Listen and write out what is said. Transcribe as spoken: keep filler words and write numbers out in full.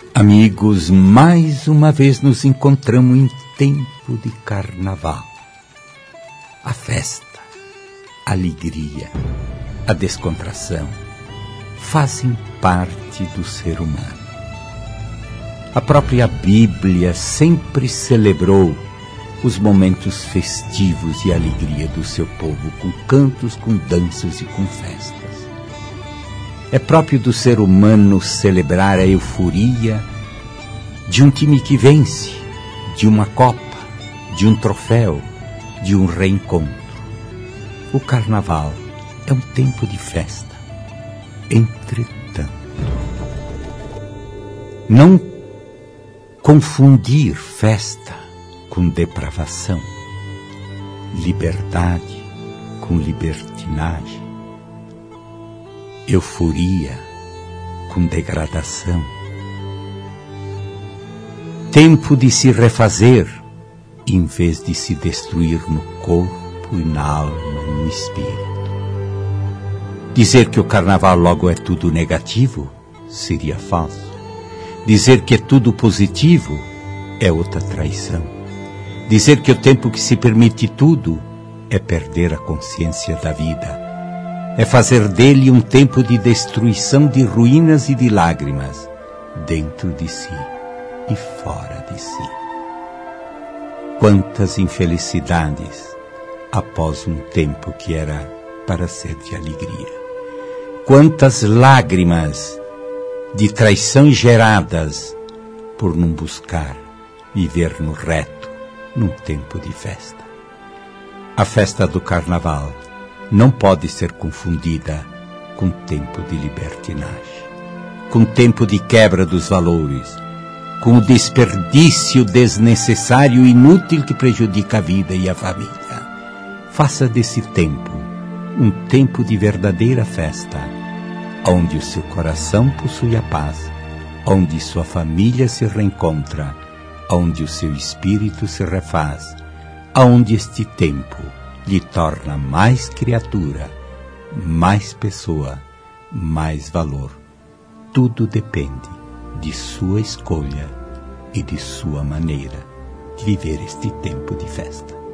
Amigos, mais uma vez nos encontramos em tempo de carnaval. A festa, a alegria, a descontração fazem parte do ser humano. A própria Bíblia sempre celebrou os momentos festivos e alegria do seu povo, com cantos, com danças e com festas. É próprio do ser humano celebrar a euforia de um time que vence, de uma copa, de um troféu, de um reencontro. O carnaval é um tempo de festa. Entretanto, não confundir festa com depravação, liberdade com libertinagem, euforia com degradação. Tempo de se refazer, em vez de se destruir no corpo e na alma e no espírito. Dizer que o carnaval logo é tudo negativo seria falso. Dizer que é tudo positivo é outra traição. Dizer que o tempo que se permite tudo é perder a consciência da vida. É fazer dele um tempo de destruição, de ruínas e de lágrimas, dentro de si e fora de si. Quantas infelicidades após um tempo que era para ser de alegria. Quantas lágrimas de traição geradas por não buscar viver no reto num tempo de festa. A festa do carnaval não pode ser confundida com tempo de libertinagem, com tempo de quebra dos valores, com o desperdício desnecessário e inútil que prejudica a vida e a família. Faça desse tempo um tempo de verdadeira festa, onde o seu coração possui a paz, onde sua família se reencontra, onde o seu espírito se refaz, onde este tempo lhe torna mais criatura, mais pessoa, mais valor. Tudo depende de sua escolha e de sua maneira de viver este tempo de festa.